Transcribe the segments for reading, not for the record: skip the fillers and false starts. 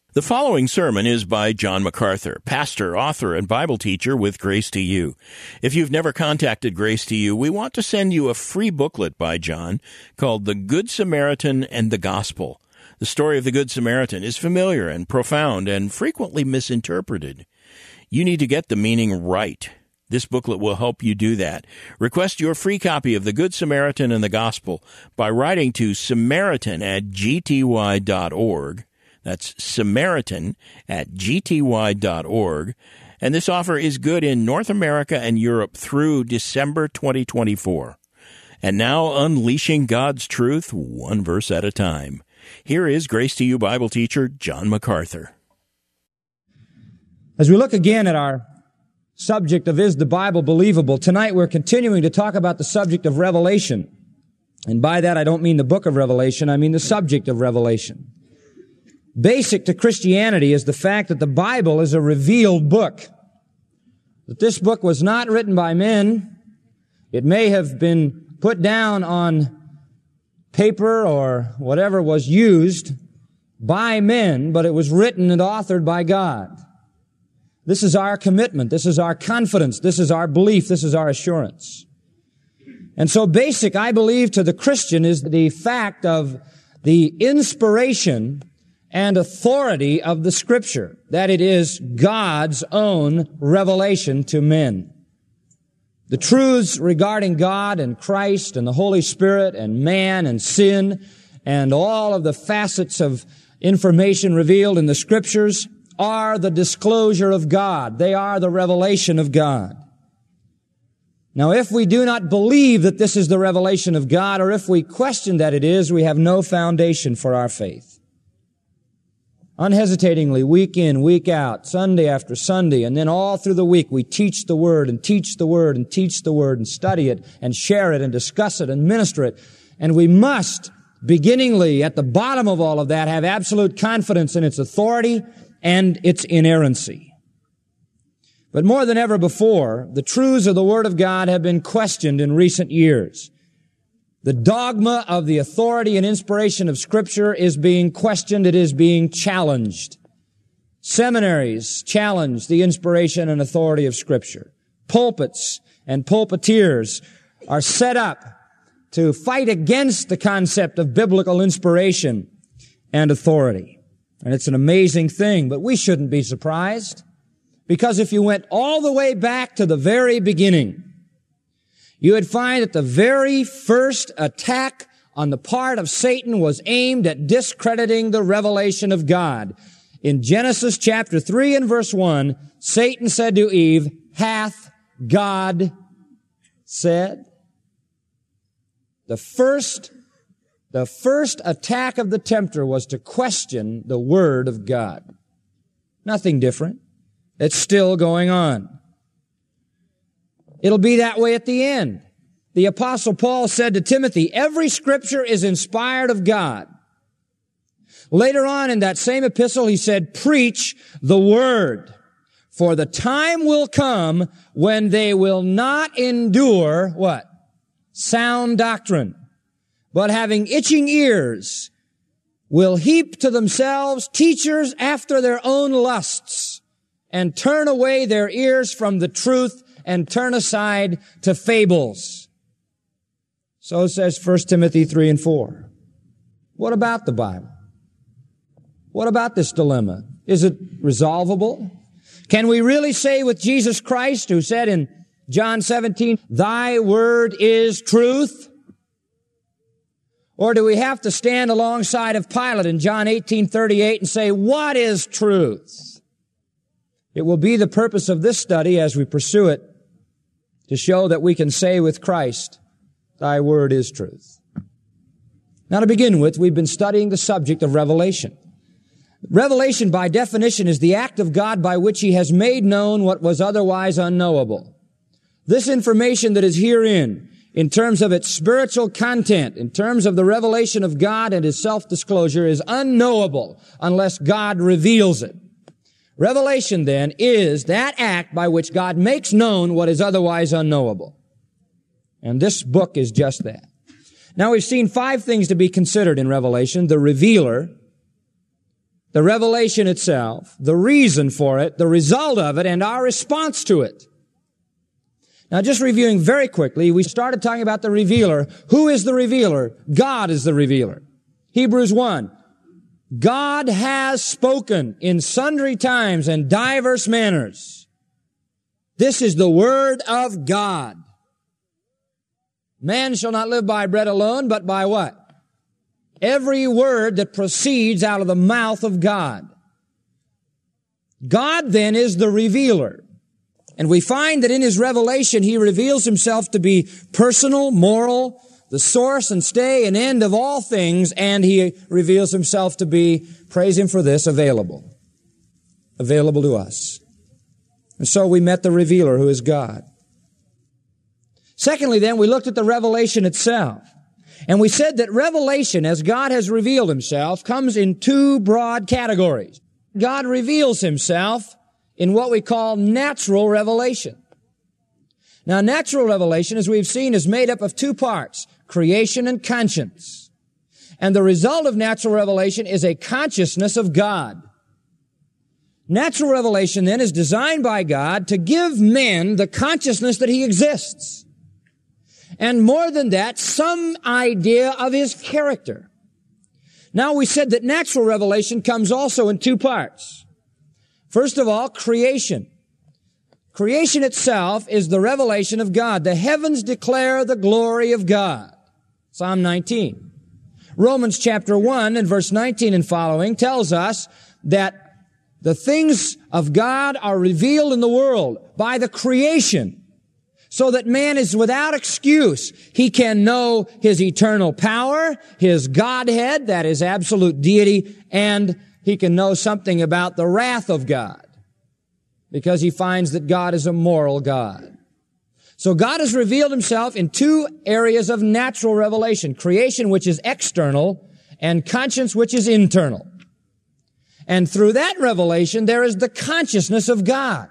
The following sermon is by John MacArthur, pastor, author, and Bible teacher with Grace to You. If you've never contacted Grace to You, we want to send you a free booklet by John called The Good Samaritan and the Gospel. The story of the Good Samaritan is familiar and profound and frequently misinterpreted. You need to get the meaning right. This booklet will help you do that. Request your free copy of The Good Samaritan and the Gospel by writing to samaritan@gty.org. That's Samaritan@gty.org. And this offer is good in North America and Europe through December 2024. And now, unleashing God's truth one verse at a time. Here is Grace to You Bible teacher John MacArthur. As we look again at our subject of Is the Bible Believable, tonight we're continuing to talk about the subject of Revelation. And by that I don't mean the book of Revelation, I mean the subject of Revelation. Basic to Christianity is the fact that the Bible is a revealed book. That this book was not written by men. It may have been put down on paper or whatever was used by men, but it was written and authored by God. This is our commitment. This is our confidence. This is our belief. This is our assurance. And so basic, I believe, to the Christian is the fact of the inspiration and authority of the Scripture, that it is God's own revelation to men. The truths regarding God and Christ and the Holy Spirit and man and sin and all of the facets of information revealed in the Scriptures are the disclosure of God. They are the revelation of God. Now, if we do not believe that this is the revelation of God, or if we question that it is, we have no foundation for our faith. Unhesitatingly, week in, week out, Sunday after Sunday, and then all through the week, we teach the Word and teach the Word and teach the Word and study it and share it and discuss it and minister it. And we must, beginningly, at the bottom of all of that, have absolute confidence in its authority and its inerrancy. But more than ever before, the truths of the Word of God have been questioned in recent years. The dogma of the authority and inspiration of Scripture is being questioned. It is being challenged. Seminaries challenge the inspiration and authority of Scripture. Pulpits and pulpiteers are set up to fight against the concept of biblical inspiration and authority. And it's an amazing thing, but we shouldn't be surprised. Because if you went all the way back to the very beginning, you would find that the very first attack on the part of Satan was aimed at discrediting the revelation of God. In Genesis chapter 3 and verse 1, Satan said to Eve, "Hath God said?" The first attack of the tempter was to question the Word of God. Nothing different. It's still going on. It'll be that way at the end. The Apostle Paul said to Timothy, every Scripture is inspired of God. Later on in that same epistle, he said, preach the Word, for the time will come when they will not endure, what? Sound doctrine, but having itching ears, will heap to themselves teachers after their own lusts, and turn away their ears from the truth and turn aside to fables. So says 1 Timothy 3 and 4. What about the Bible? What about this dilemma? Is it resolvable? Can we really say with Jesus Christ, who said in John 17, "Thy word is truth"? Or do we have to stand alongside of Pilate in John 18:38 and say, what is truth? It will be the purpose of this study as we pursue it to show that we can say with Christ, "Thy word is truth." Now to begin with, we've been studying the subject of revelation. Revelation, by definition, is the act of God by which He has made known what was otherwise unknowable. This information that is herein, in terms of its spiritual content, in terms of the revelation of God and His self-disclosure, is unknowable unless God reveals it. Revelation, then, is that act by which God makes known what is otherwise unknowable. And this book is just that. Now, we've seen 5 things to be considered in Revelation: the revealer, the revelation itself, the reason for it, the result of it, and our response to it. Now, just reviewing very quickly, we started talking about the revealer. Who is the revealer? God is the revealer. Hebrews 1. God has spoken in sundry times and diverse manners. This is the word of God. Man shall not live by bread alone, but by what? Every word that proceeds out of the mouth of God. God then is the revealer. And we find that in His revelation, He reveals Himself to be personal, moral, the source and stay and end of all things, and He reveals Himself to be, praise Him for this, available. Available to us. And so we met the revealer, who is God. Secondly, then, we looked at the revelation itself. And we said that revelation, as God has revealed Himself, comes in two broad categories. God reveals Himself in what we call natural revelation. Now, natural revelation, as we've seen, is made up of two parts, creation and conscience. And the result of natural revelation is a consciousness of God. Natural revelation, then, is designed by God to give men the consciousness that He exists. And more than that, some idea of His character. Now, we said that natural revelation comes also in two parts. First of all, creation. Creation itself is the revelation of God. The heavens declare the glory of God. Psalm 19. Romans chapter 1 and verse 19 and following tells us that the things of God are revealed in the world by the creation, so that man is without excuse. He can know His eternal power, His Godhead, that is absolute deity, and he can know something about the wrath of God, because he finds that God is a moral God. So God has revealed Himself in two areas of natural revelation: creation, which is external, and conscience, which is internal. And through that revelation, there is the consciousness of God.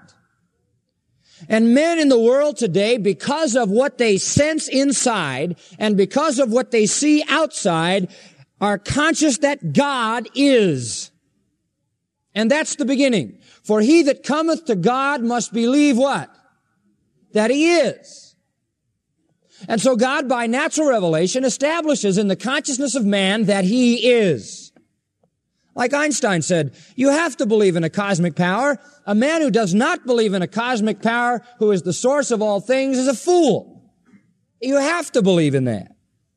And men in the world today, because of what they sense inside and because of what they see outside, are conscious that God is. And that's the beginning. For he that cometh to God must believe what? That He is. And so God, by natural revelation, establishes in the consciousness of man that He is. Like Einstein said, you have to believe in a cosmic power. A man who does not believe in a cosmic power, who is the source of all things, is a fool. You have to believe in that.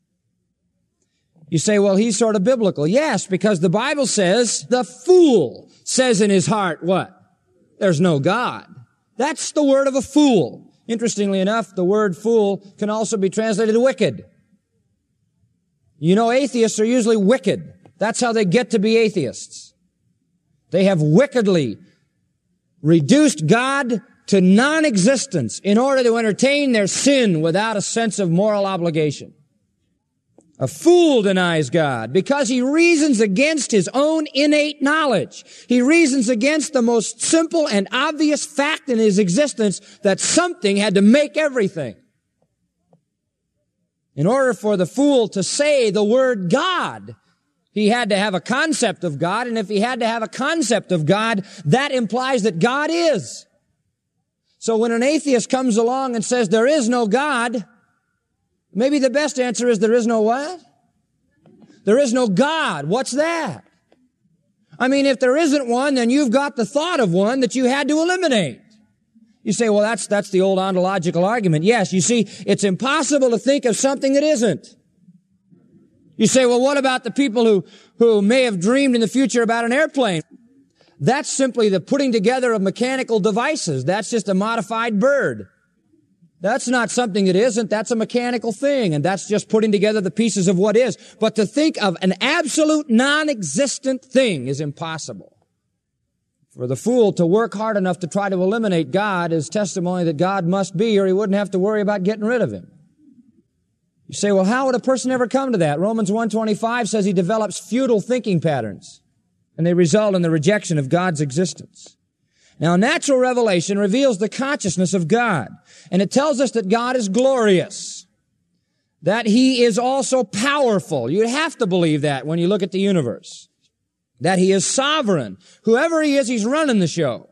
You say, well, he's sort of biblical. Yes, because the Bible says the fool says in his heart, what? There's no God. That's the word of a fool. Interestingly enough, the word fool can also be translated wicked. You know, atheists are usually wicked. That's how they get to be atheists. They have wickedly reduced God to non-existence in order to entertain their sin without a sense of moral obligation. A fool denies God because he reasons against his own innate knowledge. He reasons against the most simple and obvious fact in his existence, that something had to make everything. In order for the fool to say the word God, he had to have a concept of God, and if he had to have a concept of God, that implies that God is. So when an atheist comes along and says there is no God, maybe the best answer is there is no what? There is no God. What's that? I mean, if there isn't one, then you've got the thought of one that you had to eliminate. You say, well, that's the old ontological argument. Yes, you see, it's impossible to think of something that isn't. You say, well, what about the people who may have dreamed in the future about an airplane? That's simply the putting together of mechanical devices. That's just a modified bird. That's not something that isn't. That's a mechanical thing, and that's just putting together the pieces of what is. But to think of an absolute non-existent thing is impossible. For the fool to work hard enough to try to eliminate God is testimony that God must be, or he wouldn't have to worry about getting rid of him. You say, well, how would a person ever come to that? Romans 1:25 says he develops futile thinking patterns, and they result in the rejection of God's existence. Now, natural revelation reveals the consciousness of God, and it tells us that God is glorious, that He is also powerful. You have to believe that when you look at the universe. that he is sovereign. Whoever he is, he's running the show.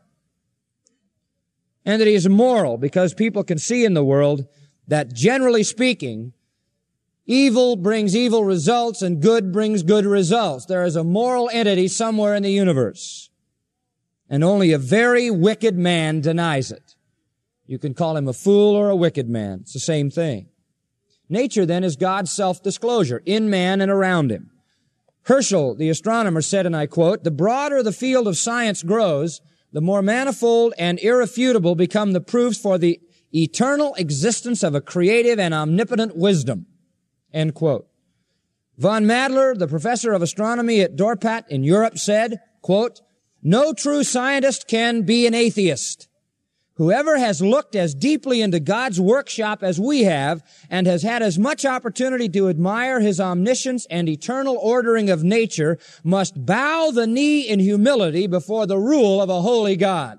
And that he is moral, because people can see in the world that, generally speaking, evil brings evil results and good brings good results. There is a moral entity somewhere in the universe. And only a very wicked man denies it. You can call him a fool or a wicked man. It's the same thing. Nature, then, is God's self-disclosure in man and around him. Herschel, the astronomer, said, and I quote, "The broader the field of science grows, the more manifold and irrefutable become the proofs for the eternal existence of a creative and omnipotent wisdom." End quote. Von Madler, the professor of astronomy at Dorpat in Europe, said, quote, "No true scientist can be an atheist. Whoever has looked as deeply into God's workshop as we have and has had as much opportunity to admire his omniscience and eternal ordering of nature must bow the knee in humility before the rule of a holy God."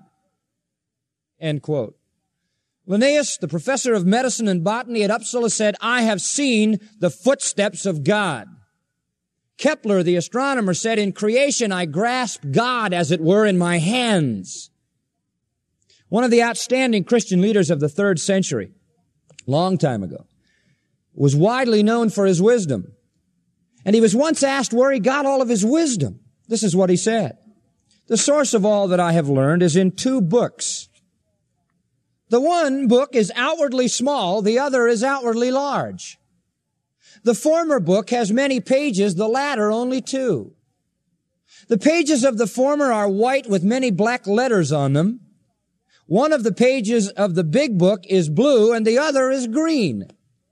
End quote. Linnaeus, the professor of medicine and botany at Uppsala, said, "I have seen the footsteps of God." Kepler, the astronomer, said, "In creation I grasped God, as it were, in my hands." One of the outstanding Christian leaders of the 3rd century, long time ago, was widely known for his wisdom. And he was once asked where he got all of his wisdom. This is what he said: "The source of all that I have learned is in 2 books. The one book is outwardly small, the other is outwardly large. The former book has many pages, the latter only 2. The pages of the former are white with many black letters on them. One of the pages of the big book is blue and the other is green.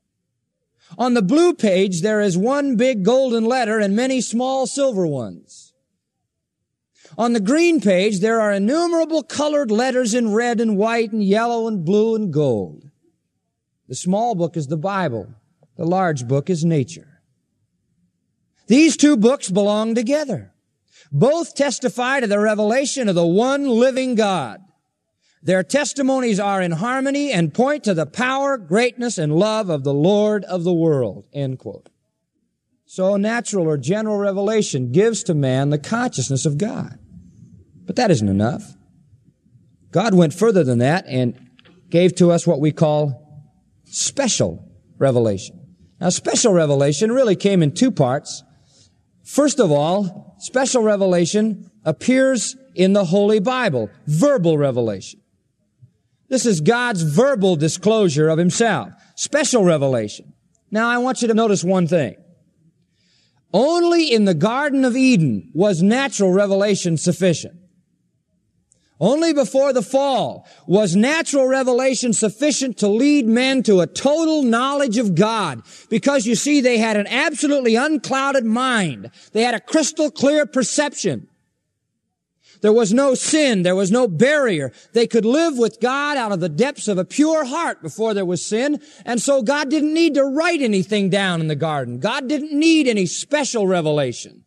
On the blue page there is one big golden letter and many small silver ones. On the green page there are innumerable colored letters in red and white and yellow and blue and gold. The small book is the Bible. The large book is nature. These 2 books belong together. Both testify to the revelation of the one living God. Their testimonies are in harmony and point to the power, greatness, and love of the Lord of the world." End quote. So natural or general revelation gives to man the consciousness of God. But that isn't enough. God went further than that and gave to us what we call special revelation. Now, special revelation really came in 2 parts. First of all, special revelation appears in the Holy Bible, verbal revelation. This is God's verbal disclosure of himself. Special revelation. Now, I want you to notice one thing. Only in the Garden of Eden was natural revelation sufficient. Only before the fall was natural revelation sufficient to lead men to a total knowledge of God. Because, you see, they had an absolutely unclouded mind. They had a crystal clear perception. There was no sin. There was no barrier. They could live with God out of the depths of a pure heart before there was sin. And so God didn't need to write anything down in the garden. God didn't need any special revelation.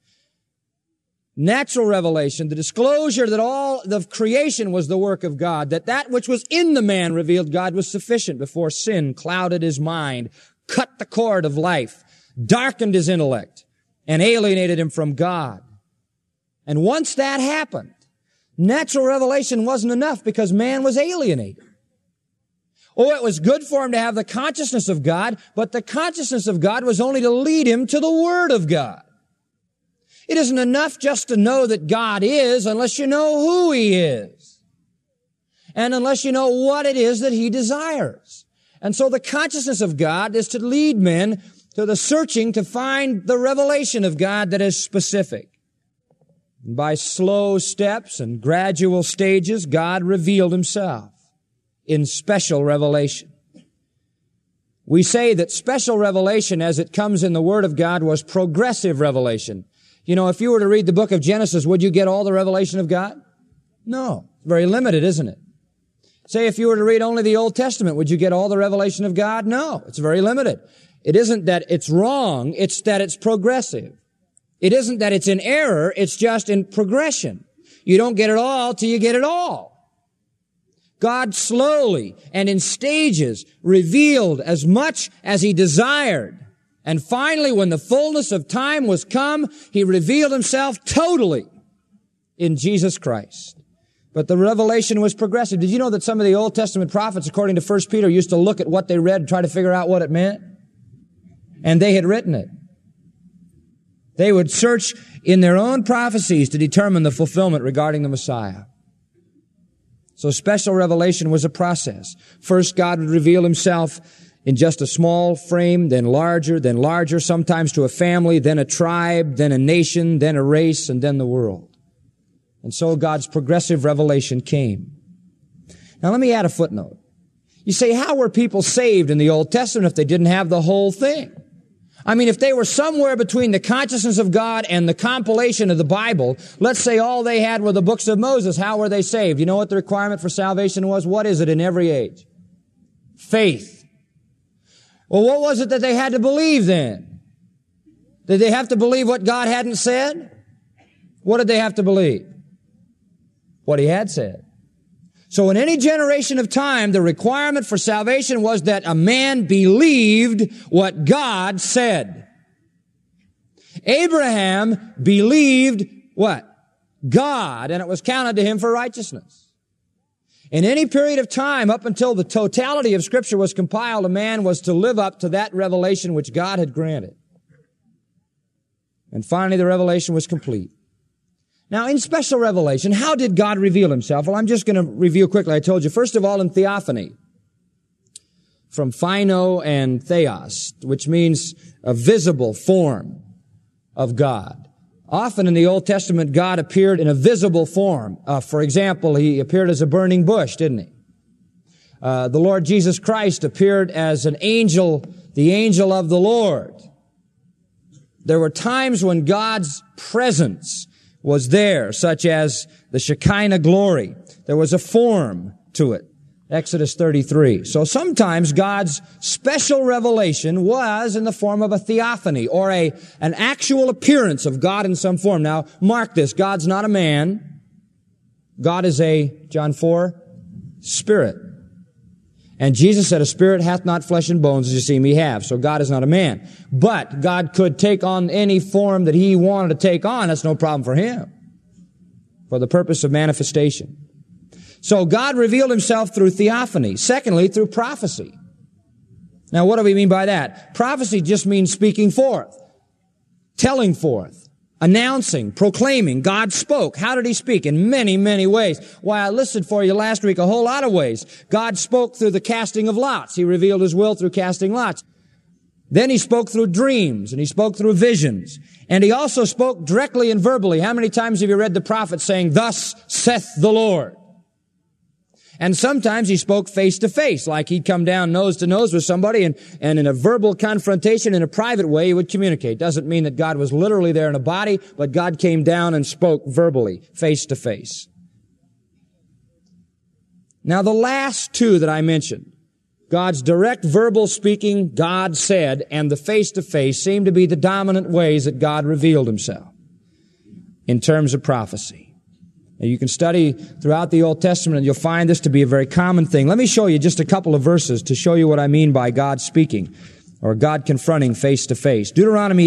Natural revelation, the disclosure that all the creation was the work of God, that which was in the man revealed God, was sufficient before sin clouded his mind, cut the cord of life, darkened his intellect, and alienated him from God. And once that happened, natural revelation wasn't enough because man was alienated. Oh, it was good for him to have the consciousness of God, but the consciousness of God was only to lead him to the Word of God. It isn't enough just to know that God is unless you know who He is. And unless you know what it is that He desires. And so the consciousness of God is to lead men to the searching to find the revelation of God that is specific. And by slow steps and gradual stages, God revealed Himself in special revelation. We say that special revelation as it comes in the Word of God was progressive revelation. You know, if you were to read the book of Genesis, would you get all the revelation of God? No. Very limited, isn't it? Say if you were to read only the Old Testament, would you get all the revelation of God? No. It's very limited. It isn't that it's wrong, it's that it's progressive. It isn't that it's in error, it's just in progression. You don't get it all till you get it all. God slowly and in stages revealed as much as He desired. And finally, when the fullness of time was come, He revealed Himself totally in Jesus Christ. But the revelation was progressive. Did you know that some of the Old Testament prophets, according to 1 Peter, used to look at what they read and try to figure out what it meant? And they had written it. They would search in their own prophecies to determine the fulfillment regarding the Messiah. So special revelation was a process. First, God would reveal himself in just a small frame, then larger, sometimes to a family, then a tribe, then a nation, then a race, and then the world. And so God's progressive revelation came. Now let me add a footnote. You say, how were people saved in the Old Testament if they didn't have the whole thing? I mean, if they were somewhere between the consciousness of God and the compilation of the Bible, let's say all they had were the books of Moses, how were they saved? You know what the requirement for salvation was? What is it in every age? Faith. Well, what was it that they had to believe then? Did they have to believe what God hadn't said? What did they have to believe? What he had said. So in any generation of time, the requirement for salvation was that a man believed what God said. Abraham believed what? God, and it was counted to him for righteousness. In any period of time, up until the totality of Scripture was compiled, a man was to live up to that revelation which God had granted. And finally, the revelation was complete. Now, in special revelation, how did God reveal himself? Well, I'm just going to review quickly. I told you, first of all, in theophany, from phino and theos, which means a visible form of God. Often in the Old Testament, God appeared in a visible form. For example, he appeared as a burning bush, didn't he? The Lord Jesus Christ appeared as an angel, the angel of the Lord. There were times when God's presence was there, such as the Shekinah glory. There was a form to it. Exodus 33. So sometimes God's special revelation was in the form of a theophany, or an actual appearance of God in some form. Now, mark this. God's not a man. God is John 4, spirit. And Jesus said, a spirit hath not flesh and bones, as you see me have. So God is not a man. But God could take on any form that he wanted to take on. That's no problem for him. For the purpose of manifestation. So God revealed himself through theophany. Secondly, through prophecy. Now, what do we mean by that? Prophecy just means speaking forth, telling forth, announcing, proclaiming. God spoke. How did he speak? In many, many ways. Why, I listed for you last week a whole lot of ways. God spoke through the casting of lots. He revealed his will through casting lots. Then he spoke through dreams, and he spoke through visions. And he also spoke directly and verbally. How many times have you read the prophet saying, thus saith the Lord? And sometimes he spoke face to face, like he'd come down nose to nose with somebody, and in a verbal confrontation in a private way he would communicate. Doesn't mean that God was literally there in a body, but God came down and spoke verbally, face to face. Now the last two that I mentioned, God's direct verbal speaking, God said, and the face to face seem to be the dominant ways that God revealed himself in terms of prophecy. Now, you can study throughout the Old Testament and you'll find this to be a very common thing. Let me show you just a couple of verses to show you what I mean by God speaking or God confronting face to face. Deuteronomy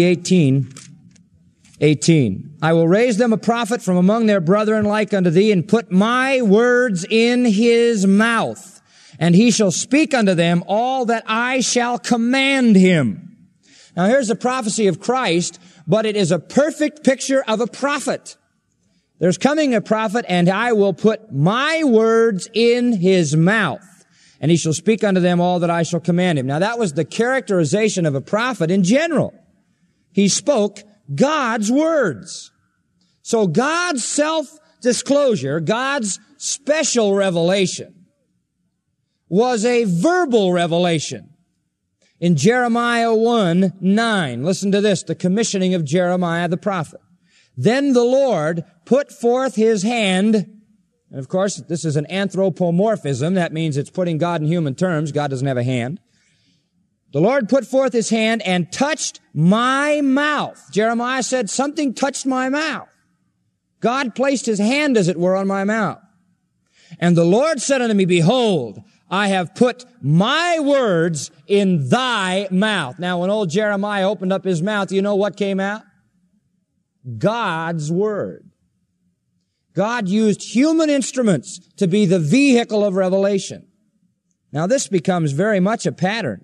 18:18. I will raise them a prophet from among their brethren like unto thee, and put my words in his mouth, and he shall speak unto them all that I shall command him. Now here's a prophecy of Christ, but it is a perfect picture of a prophet. There's coming a prophet, and I will put my words in his mouth, and he shall speak unto them all that I shall command him. Now that was the characterization of a prophet in general. He spoke God's words. So God's self-disclosure, God's special revelation, was a verbal revelation. In Jeremiah 1:9, listen to this, the commissioning of Jeremiah the prophet. Then the Lord put forth his hand, and of course this is an anthropomorphism, that means it's putting God in human terms. God doesn't have a hand. The Lord put forth his hand and touched my mouth. Jeremiah said, something touched my mouth. God placed his hand, as it were, on my mouth. And the Lord said unto me, behold, I have put my words in thy mouth. Now when old Jeremiah opened up his mouth, you know what came out? God's word. God used human instruments to be the vehicle of revelation. Now this becomes very much a pattern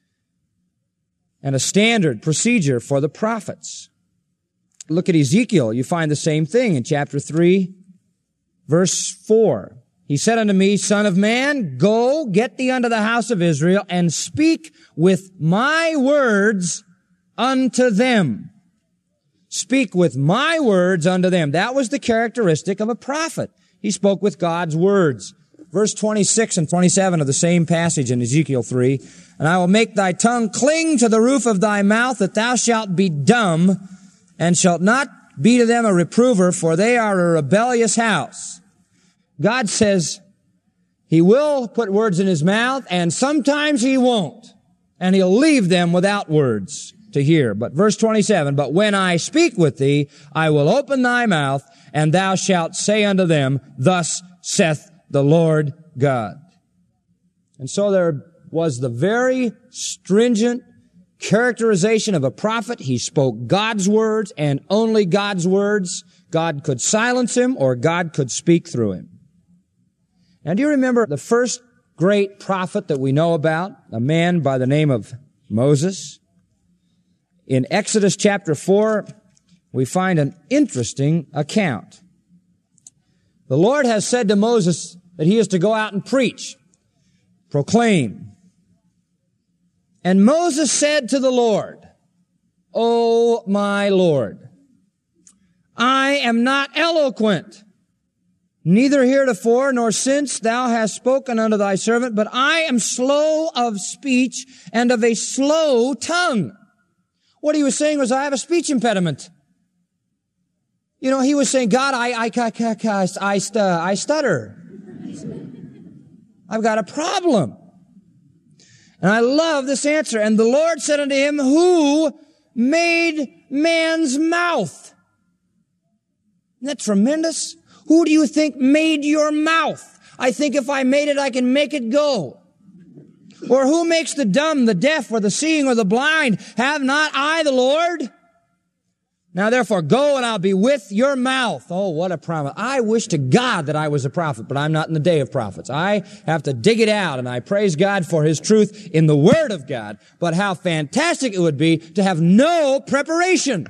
and a standard procedure for the prophets. Look at Ezekiel. You find the same thing in chapter 3, verse 4. He said unto me, Son of man, go, get thee unto the house of Israel, and speak with my words unto them. Speak with my words unto them. That was the characteristic of a prophet. He spoke with God's words. Verse 26 and 27 of the same passage in Ezekiel 3. And I will make thy tongue cling to the roof of thy mouth, that thou shalt be dumb, and shalt not be to them a reprover, for they are a rebellious house. God says He will put words in His mouth, and sometimes He won't. And He'll leave them without words to hear. But verse 27, but when I speak with thee, I will open thy mouth, and thou shalt say unto them, Thus saith the Lord God. And so there was the very stringent characterization of a prophet. He spoke God's words and only God's words. God could silence him or God could speak through him. Now, do you remember the first great prophet that we know about, a man by the name of Moses? In Exodus chapter 4, we find an interesting account. The Lord has said to Moses that he is to go out and preach, proclaim. And Moses said to the Lord, O my Lord, I am not eloquent, neither heretofore nor since thou hast spoken unto thy servant, but I am slow of speech and of a slow tongue. What he was saying was, I have a speech impediment. You know, he was saying, God, I stutter. I've got a problem. And I love this answer. And the Lord said unto him, Who made man's mouth? Isn't that tremendous? Who do you think made your mouth? I think if I made it, I can make it go. Or who makes the dumb, the deaf, or the seeing, or the blind? Have not I the Lord? Now therefore go, and I'll be with your mouth. Oh, what a promise. I wish to God that I was a prophet, but I'm not in the day of prophets. I have to dig it out, and I praise God for His truth in the Word of God. But how fantastic it would be to have no preparation.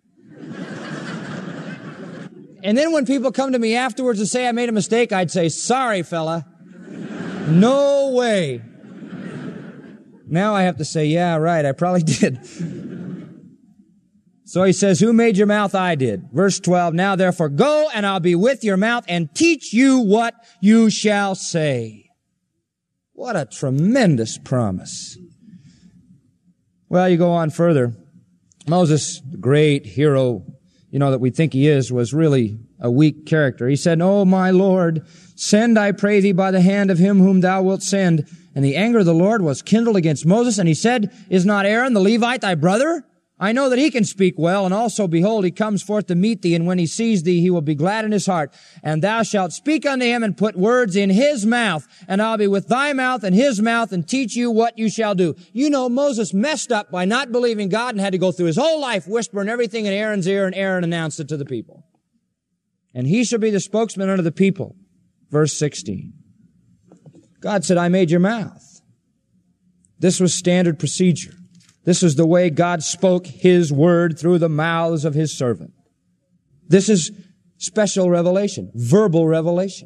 And then when people come to me afterwards and say I made a mistake, I'd say, sorry, fella. No way. Now I have to say, yeah, right, I probably did. So he says, who made your mouth? I did. Verse 12, now therefore go, and I'll be with your mouth and teach you what you shall say. What a tremendous promise. Well, you go on further. Moses, the great hero, that we think he is, was really a weak character. He said, Oh, my Lord, send, I pray thee, by the hand of him whom thou wilt send. And the anger of the Lord was kindled against Moses, and he said, Is not Aaron the Levite thy brother? I know that he can speak well, and also, behold, he comes forth to meet thee, and when he sees thee, he will be glad in his heart. And thou shalt speak unto him, and put words in his mouth, and I'll be with thy mouth and his mouth, and teach you what you shall do. Moses messed up by not believing God and had to go through his whole life whispering everything in Aaron's ear, and Aaron announced it to the people. And he shall be the spokesman unto the people. Verse 16. God said, I made your mouth. This was standard procedure. This is the way God spoke His word through the mouths of His servant. This is special revelation, verbal revelation.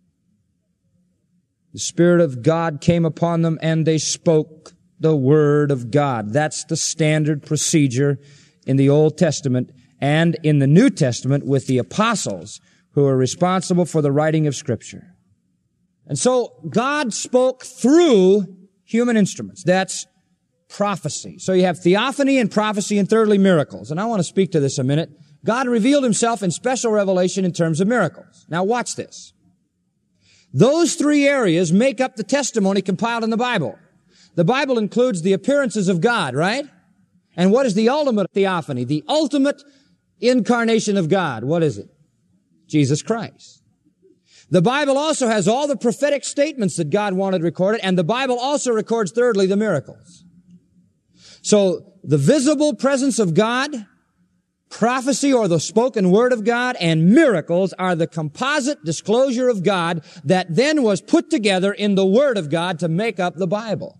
The Spirit of God came upon them and they spoke the word of God. That's the standard procedure in the Old Testament and in the New Testament with the apostles who are responsible for the writing of Scripture. And so God spoke through human instruments. That's prophecy. So you have theophany and prophecy, and thirdly, miracles. And I want to speak to this a minute. God revealed Himself in special revelation in terms of miracles. Now watch this. Those three areas make up the testimony compiled in the Bible. The Bible includes the appearances of God, right? And what is the ultimate theophany? The ultimate incarnation of God. What is it? Jesus Christ. The Bible also has all the prophetic statements that God wanted recorded, and the Bible also records, thirdly, the miracles. So, the visible presence of God Prophecy, or the spoken word of God, and miracles are the composite disclosure of God that then was put together in the Word of God to make up the Bible.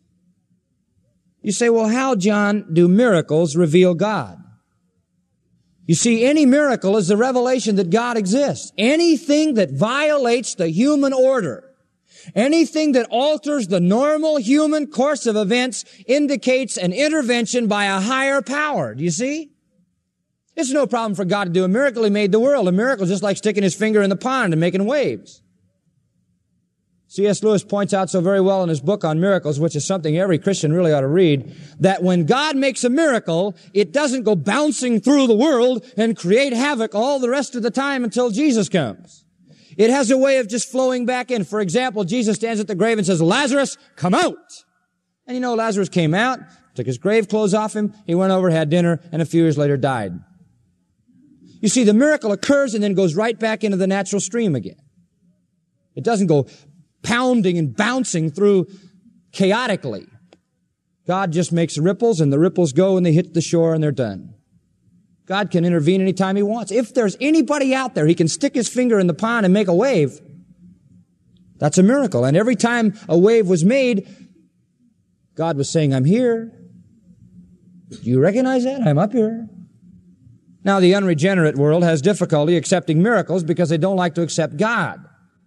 You say, well, how, John, do miracles reveal God? You see, any miracle is the revelation that God exists. Anything that violates the human order, anything that alters the normal human course of events, indicates an intervention by a higher power. Do you see? It's no problem for God to do a miracle. He made the world. A miracle is just like sticking his finger in the pond and making waves. C.S. Lewis points out so very well in his book on miracles, which is something every Christian really ought to read, that when God makes a miracle, it doesn't go bouncing through the world and create havoc all the rest of the time until Jesus comes. It has a way of just flowing back in. For example, Jesus stands at the grave and says, Lazarus, come out. And you know, Lazarus came out, took his grave clothes off him, he went over, had dinner, and a few years later died. You see, the miracle occurs and then goes right back into the natural stream again. It doesn't go pounding and bouncing through chaotically. God just makes ripples, and the ripples go and they hit the shore and they're done. God can intervene anytime he wants. If there's anybody out there, he can stick his finger in the pond and make a wave. That's a miracle. And every time a wave was made, God was saying, I'm here. Do you recognize that? I'm up here. Now, the unregenerate world has difficulty accepting miracles because they don't like to accept God.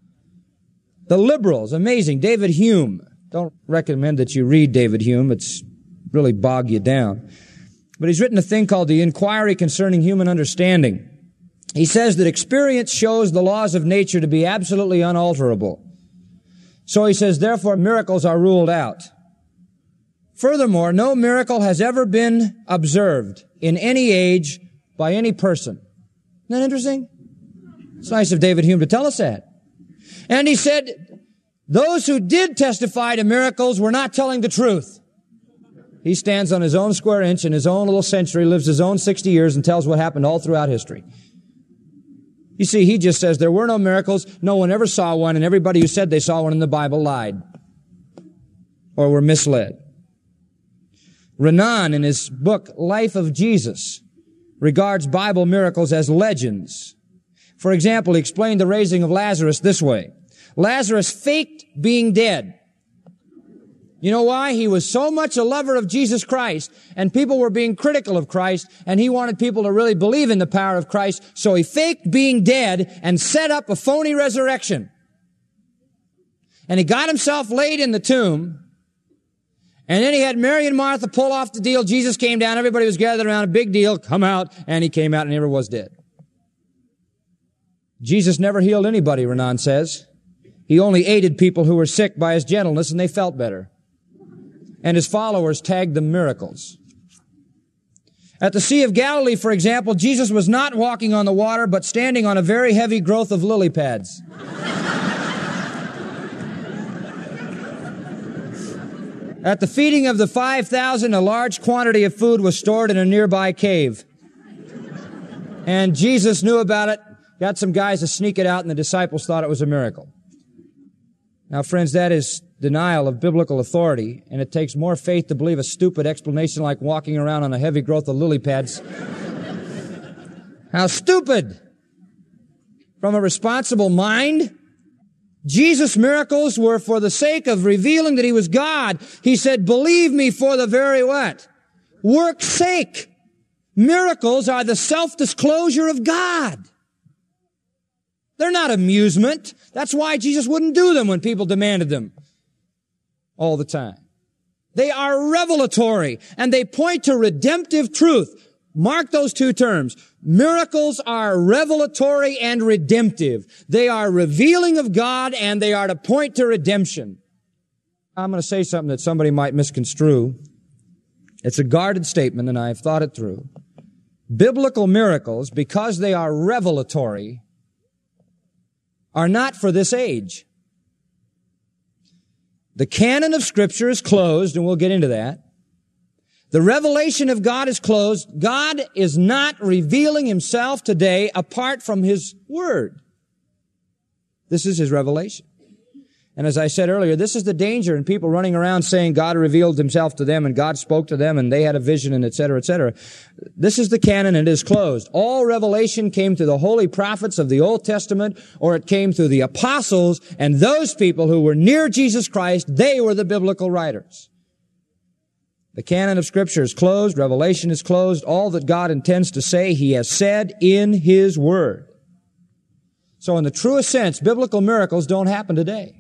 The liberals, amazing. David Hume. Don't recommend that you read David Hume. It's really bog you down. But he's written a thing called The Inquiry Concerning Human Understanding. He says that experience shows the laws of nature to be absolutely unalterable. So he says, therefore, miracles are ruled out. Furthermore, no miracle has ever been observed in any age by any person. Isn't that interesting? It's nice of David Hume to tell us that. And he said, those who did testify to miracles were not telling the truth. He stands on his own square inch in his own little century, lives his own 60 years, and tells what happened all throughout history. You see, he just says there were no miracles, no one ever saw one, and everybody who said they saw one in the Bible lied or were misled. Renan, in his book Life of Jesus, regards Bible miracles as legends. For example, he explained the raising of Lazarus this way. Lazarus faked being dead. You know why? He was so much a lover of Jesus Christ, and people were being critical of Christ, and he wanted people to really believe in the power of Christ, so he faked being dead and set up a phony resurrection. And he got himself laid in the tomb, and then he had Mary and Martha pull off the deal. Jesus came down. Everybody was gathered around. A big deal. Come out. And he came out and never was dead. Jesus never healed anybody, Renan says. He only aided people who were sick by his gentleness, and they felt better. And his followers tagged them miracles. At the Sea of Galilee, for example, Jesus was not walking on the water, but standing on a very heavy growth of lily pads. At the feeding of the 5,000, a large quantity of food was stored in a nearby cave. And Jesus knew about it, got some guys to sneak it out, and the disciples thought it was a miracle. Now, friends, that is denial of biblical authority, and it takes more faith to believe a stupid explanation like walking around on a heavy growth of lily pads. How stupid! From a responsible mind, Jesus' miracles were for the sake of revealing that he was God. He said, believe me for the very what? Work's sake. Miracles are the self-disclosure of God. They're not amusement. That's why Jesus wouldn't do them when people demanded them all the time. They are revelatory, and they point to redemptive truth. Mark those two terms. Miracles are revelatory and redemptive. They are revealing of God, and they are to point to redemption. I'm going to say something that somebody might misconstrue. It's a guarded statement, and I've thought it through. Biblical miracles, because they are revelatory, are not for this age. The canon of Scripture is closed, and we'll get into that. The revelation of God is closed. God is not revealing himself today apart from his Word. This is his revelation. And as I said earlier, this is the danger in people running around saying God revealed himself to them and God spoke to them and they had a vision and et cetera, et cetera. This is the canon and it is closed. All revelation came through the holy prophets of the Old Testament, or it came through the apostles, and those people who were near Jesus Christ, they were the biblical writers. The canon of Scripture is closed. Revelation is closed. All that God intends to say, He has said in His Word. So in the truest sense, biblical miracles don't happen today.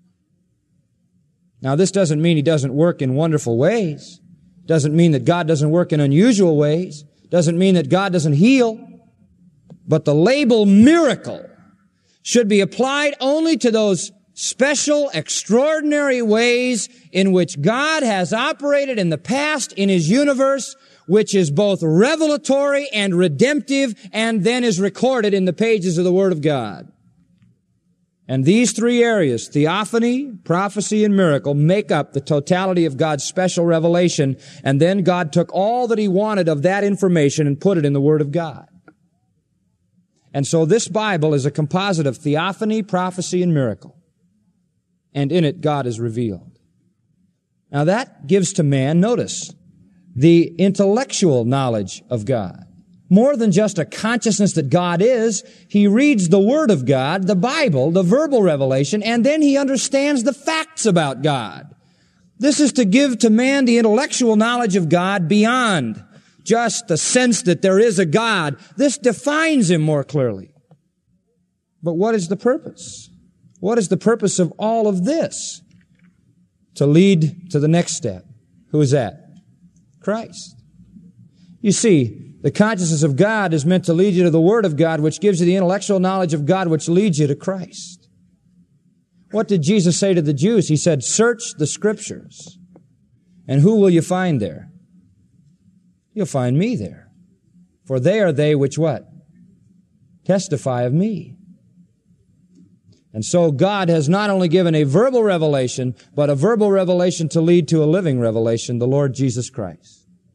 Now, this doesn't mean He doesn't work in wonderful ways. Doesn't mean that God doesn't work in unusual ways. Doesn't mean that God doesn't heal. But the label miracle should be applied only to those special, extraordinary ways in which God has operated in the past in His universe, which is both revelatory and redemptive, and then is recorded in the pages of the Word of God. And these three areas, theophany, prophecy, and miracle, make up the totality of God's special revelation, and then God took all that He wanted of that information and put it in the Word of God. And so this Bible is a composite of theophany, prophecy, and miracle. And in it, God is revealed. Now that gives to man, notice, the intellectual knowledge of God. More than just a consciousness that God is, he reads the Word of God, the Bible, the verbal revelation, and then he understands the facts about God. This is to give to man the intellectual knowledge of God beyond just the sense that there is a God. This defines Him more clearly. But what is the purpose? What is the purpose of all of this? To lead to the next step. Who is that? Christ. You see, the consciousness of God is meant to lead you to the Word of God, which gives you the intellectual knowledge of God, which leads you to Christ. What did Jesus say to the Jews? He said, search the Scriptures. And who will you find there? You'll find me there. For they are they which what? Testify of me. And so God has not only given a verbal revelation, but a verbal revelation to lead to a living revelation, the Lord Jesus Christ.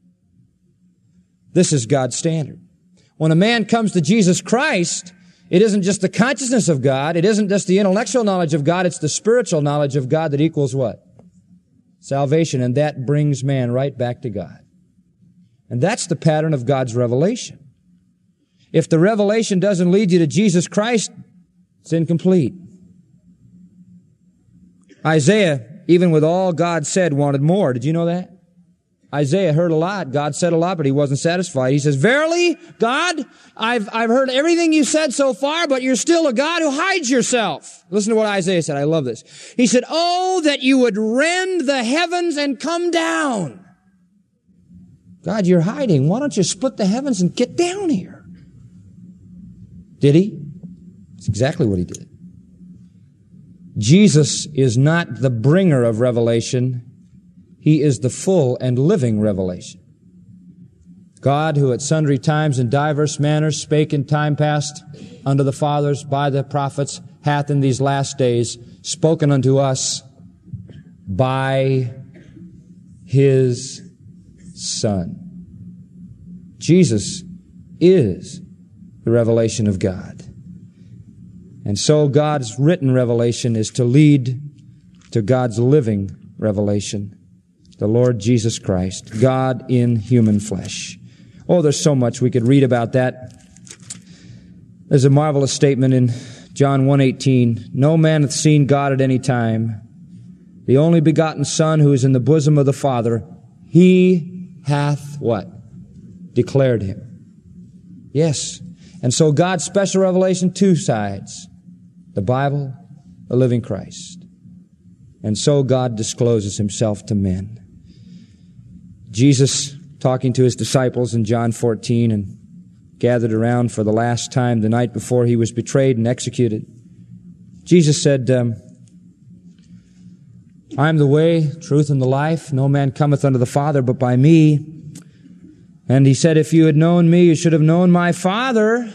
This is God's standard. When a man comes to Jesus Christ, it isn't just the consciousness of God, it isn't just the intellectual knowledge of God, it's the spiritual knowledge of God that equals what? Salvation, and that brings man right back to God. And that's the pattern of God's revelation. If the revelation doesn't lead you to Jesus Christ, it's incomplete. Isaiah, even with all God said, wanted more. Did you know that? Isaiah heard a lot. God said a lot, but he wasn't satisfied. He says, verily, God, I've heard everything you said so far, but you're still a God who hides yourself. Listen to what Isaiah said. I love this. He said, oh, that you would rend the heavens and come down. God, you're hiding. Why don't you split the heavens and get down here? Did he? That's exactly what he did. Jesus is not the bringer of revelation. He is the full and living revelation. God, who at sundry times in diverse manners spake in time past unto the fathers by the prophets, hath in these last days spoken unto us by His Son. Jesus is the revelation of God. And so God's written revelation is to lead to God's living revelation, the Lord Jesus Christ, God in human flesh. Oh, there's so much we could read about that. There's a marvelous statement in John 1:18. No man hath seen God at any time. The only begotten Son who is in the bosom of the Father, He hath what? Declared Him. Yes. And so God's special revelation, two sides. The Bible, the living Christ. And so God discloses Himself to men. Jesus, talking to His disciples in John 14 and gathered around for the last time the night before He was betrayed and executed, Jesus said, I am the way, truth, and the life. No man cometh unto the Father but by me. And He said, if you had known me, you should have known my Father.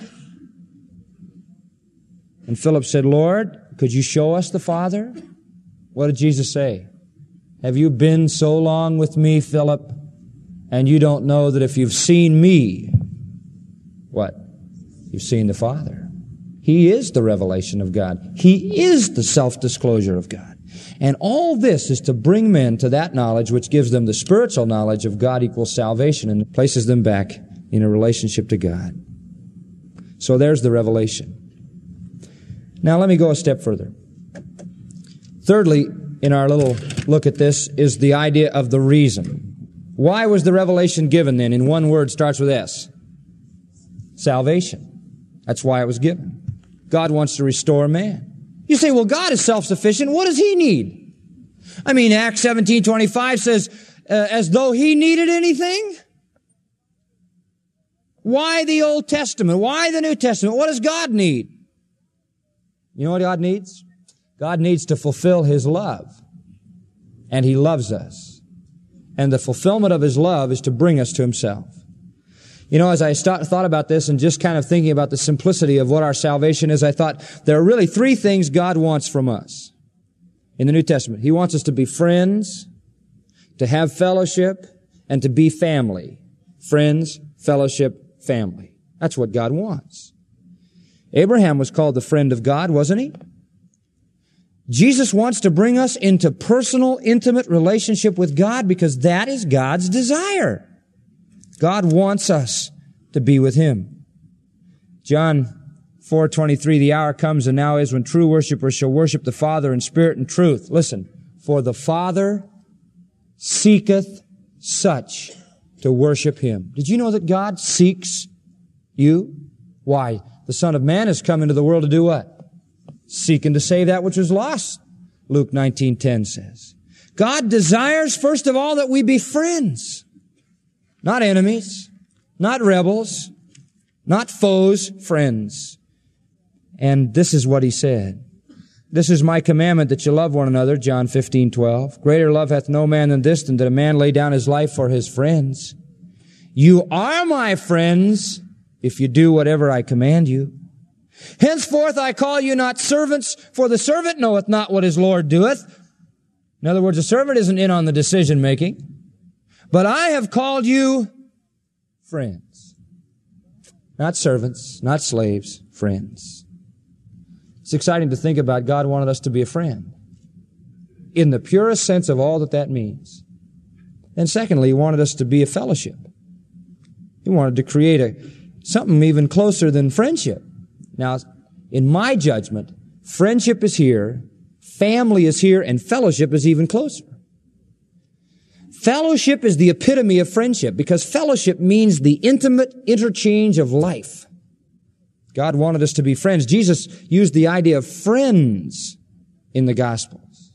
And Philip said, Lord, could you show us the Father? What did Jesus say? Have you been so long with me, Philip, and you don't know that if you've seen me, what? You've seen the Father. He is the revelation of God. He is the self-disclosure of God. And all this is to bring men to that knowledge which gives them the spiritual knowledge of God equals salvation and places them back in a relationship to God. So there's the revelation. Now let me go a step further. Thirdly, in our little look at this, is the idea of the reason. Why was the revelation given then? In one word, starts with S. Salvation. That's why it was given. God wants to restore man. You say, well, God is self-sufficient. What does He need? I mean, Acts 17:25 says, as though He needed anything. Why the Old Testament? Why the New Testament? What does God need? You know what God needs? God needs to fulfill His love. And He loves us. And the fulfillment of His love is to bring us to Himself. You know, as I thought about this and just kind of thinking about the simplicity of what our salvation is, I thought there are really three things God wants from us in the New Testament. He wants us to be friends, to have fellowship, and to be family. Friends, fellowship, family. That's what God wants. Abraham was called the friend of God, wasn't he? Jesus wants to bring us into personal, intimate relationship with God because that is God's desire. God wants us to be with Him. John 4:23, the hour comes and now is when true worshipers shall worship the Father in spirit and truth. Listen, for the Father seeketh such to worship Him. Did you know that God seeks you? Why? The Son of Man has come into the world to do what? Seeking to save that which was lost, Luke 19:10 says. God desires, first of all, that we be friends. Not enemies, not rebels, not foes, friends. And this is what He said. This is my commandment that you love one another, John 15:12. Greater love hath no man than this, than that a man lay down his life for his friends. You are my friends if you do whatever I command you. Henceforth I call you not servants, for the servant knoweth not what his Lord doeth. In other words, the servant isn't in on the decision making. But I have called you friends. Not servants, not slaves, friends. It's exciting to think about God wanted us to be a friend in the purest sense of all that means. And secondly, He wanted us to be a fellowship. He wanted to create something even closer than friendship. Now, in my judgment, friendship is here, family is here, and fellowship is even closer. Fellowship is the epitome of friendship because fellowship means the intimate interchange of life. God wanted us to be friends. Jesus used the idea of friends in the Gospels.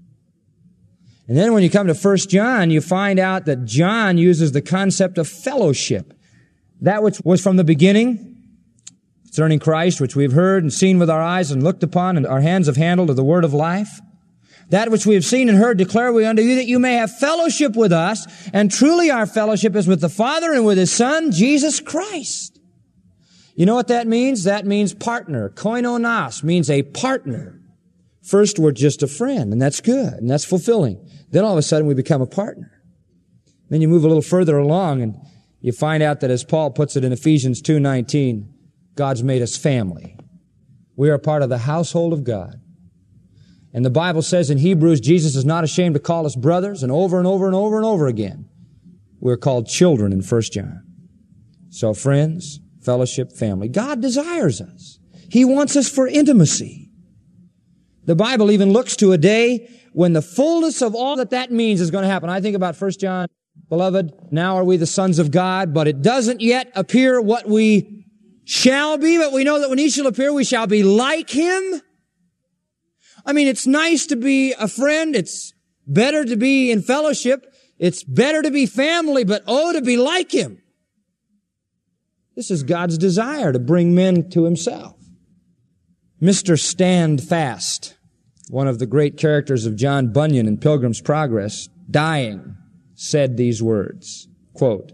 And then when you come to 1 John, you find out that John uses the concept of fellowship. That which was from the beginning, concerning Christ, which we have heard and seen with our eyes and looked upon and our hands have handled of the word of life. That which we have seen and heard declare we unto you, that you may have fellowship with us. And truly our fellowship is with the Father and with His Son, Jesus Christ. You know what that means? That means partner. Koinonos means a partner. First, we're just a friend, and that's good, and that's fulfilling. Then all of a sudden we become a partner. Then you move a little further along, and you find out that, as Paul puts it in Ephesians 2:19, God's made us family. We are part of the household of God. And the Bible says in Hebrews, Jesus is not ashamed to call us brothers, and over and over and over and over again, we're called children in 1 John. So friends, fellowship, family. God desires us. He wants us for intimacy. The Bible even looks to a day when the fullness of all that means is going to happen. I think about 1 John, beloved, now are we the sons of God, but it doesn't yet appear what we shall be, but we know that when He shall appear, we shall be like Him. I mean, it's nice to be a friend. It's better to be in fellowship. It's better to be family, but oh, to be like Him. This is God's desire to bring men to Himself. Mr. Standfast, one of the great characters of John Bunyan in Pilgrim's Progress, dying, said these words, quote,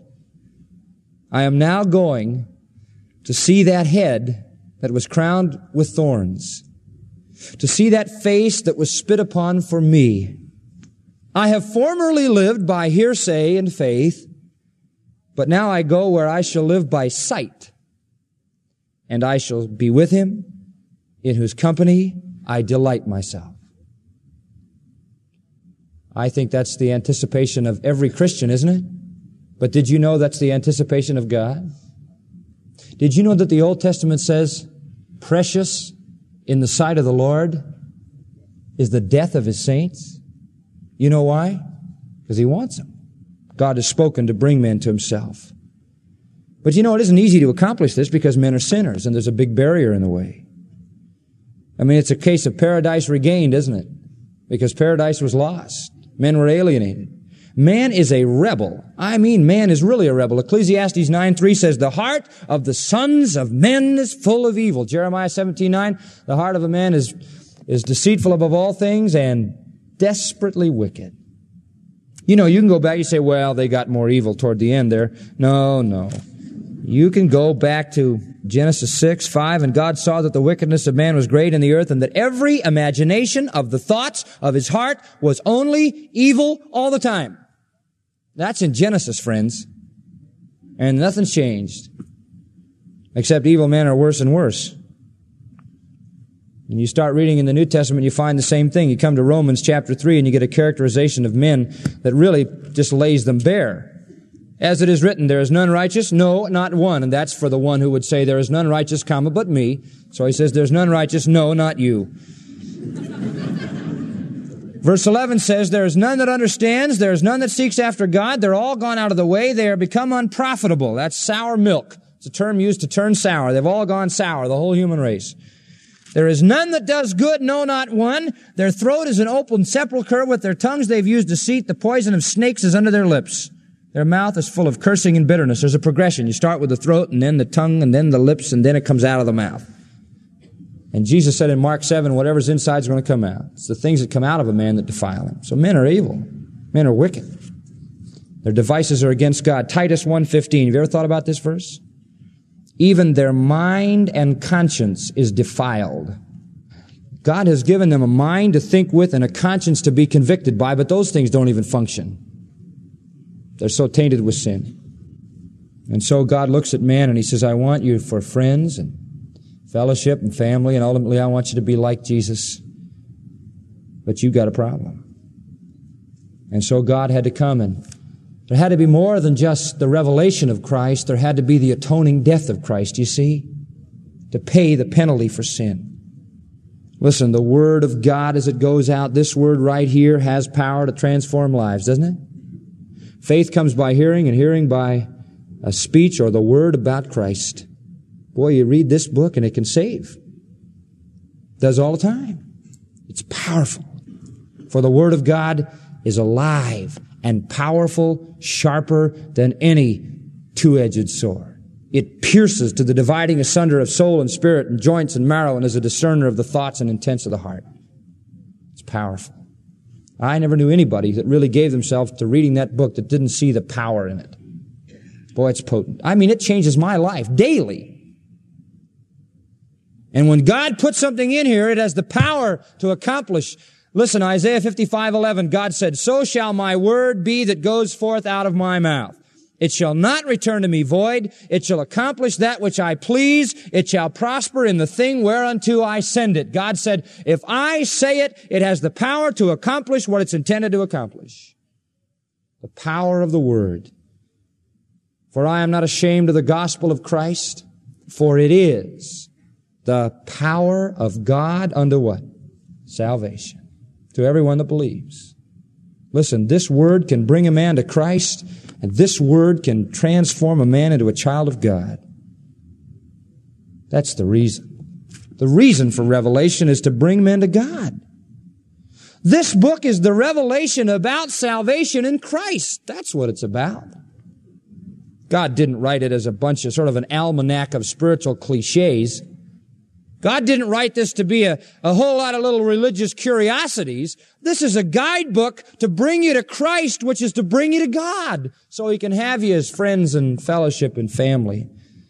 I am now going to see that head that was crowned with thorns, to see that face that was spit upon for me. I have formerly lived by hearsay and faith, but now I go where I shall live by sight, and I shall be with Him, in whose company I delight myself. I think that's the anticipation of every Christian, isn't it? But did you know that's the anticipation of God? Did you know that the Old Testament says, precious in the sight of the Lord is the death of His saints? You know why? Because He wants them. God has spoken to bring men to Himself. But you know, it isn't easy to accomplish this because men are sinners and there's a big barrier in the way. I mean, it's a case of paradise regained, isn't it? Because paradise was lost. Men were alienated. Man is a rebel. I mean, man is really a rebel. Ecclesiastes 9:3 says, the heart of the sons of men is full of evil. Jeremiah 17:9, the heart of a man is deceitful above all things and desperately wicked. You know, you can go back, you say, well, they got more evil toward the end there. No. You can go back to Genesis 6:5, and God saw that the wickedness of man was great in the earth, and that every imagination of the thoughts of his heart was only evil all the time. That's in Genesis, friends. And nothing's changed. Except evil men are worse and worse. And you start reading in the New Testament, you find the same thing. You come to Romans chapter 3 and you get a characterization of men that really just lays them bare. As it is written, there is none righteous, no, not one. And that's for the one who would say, there is none righteous, but me. So he says, there's none righteous, no, not you. Verse 11 says, there is none that understands, there is none that seeks after God. They're all gone out of the way. They are become unprofitable. That's sour milk. It's a term used to turn sour. They've all gone sour, the whole human race. There is none that does good, no, not one. Their throat is an open sepulchre. With their tongues they've used deceit. The poison of snakes is under their lips. Their mouth is full of cursing and bitterness. There's a progression. You start with the throat, and then the tongue, and then the lips, and then it comes out of the mouth. And Jesus said in Mark 7, whatever's inside is going to come out. It's the things that come out of a man that defile him. So men are evil. Men are wicked. Their devices are against God. Titus 1:15. Have you ever thought about this verse? Even their mind and conscience is defiled. God has given them a mind to think with and a conscience to be convicted by, but those things don't even function. They're so tainted with sin. And so God looks at man and He says, I want you for friends and fellowship and family, and ultimately I want you to be like Jesus. But you've got a problem. And so God had to come, and there had to be more than just the revelation of Christ. There had to be the atoning death of Christ, you see, to pay the penalty for sin. Listen, the Word of God as it goes out, this Word right here has power to transform lives, doesn't it? Faith comes by hearing, and hearing by a speech or the Word about Christ. Boy, you read this book and it can save. It does all the time. It's powerful. For the Word of God is alive and powerful, sharper than any two-edged sword. It pierces to the dividing asunder of soul and spirit and joints and marrow, and is a discerner of the thoughts and intents of the heart. It's powerful. I never knew anybody that really gave themselves to reading that book that didn't see the power in it. Boy, it's potent. I mean, it changes my life daily. And when God puts something in here, it has the power to accomplish. Listen, Isaiah 55:11, God said, so shall my word be that goes forth out of my mouth. It shall not return to me void. It shall accomplish that which I please. It shall prosper in the thing whereunto I send it. God said, if I say it, it has the power to accomplish what it's intended to accomplish. The power of the word. For I am not ashamed of the gospel of Christ, for it is the power of God unto what? Salvation. To everyone that believes. Listen, this word can bring a man to Christ, and this word can transform a man into a child of God. That's the reason. The reason for revelation is to bring men to God. This book is the revelation about salvation in Christ. That's what it's about. God didn't write it as a bunch of sort of an almanac of spiritual cliches. God didn't write this to be a whole lot of little religious curiosities. This is a guidebook to bring you to Christ, which is to bring you to God, so He can have you as friends and fellowship and family.